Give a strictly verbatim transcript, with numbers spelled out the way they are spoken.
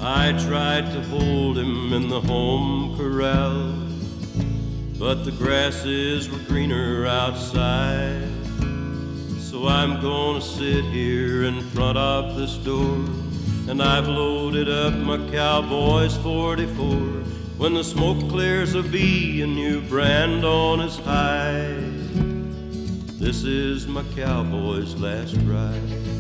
I tried to hold him in the home corral, but the grasses were greener outside. So I'm gonna sit here in front of this door, and I've loaded up my Cowboys forty-four. When the smoke clears, there'll be a new brand on his hide. This is my Cowboy's last ride.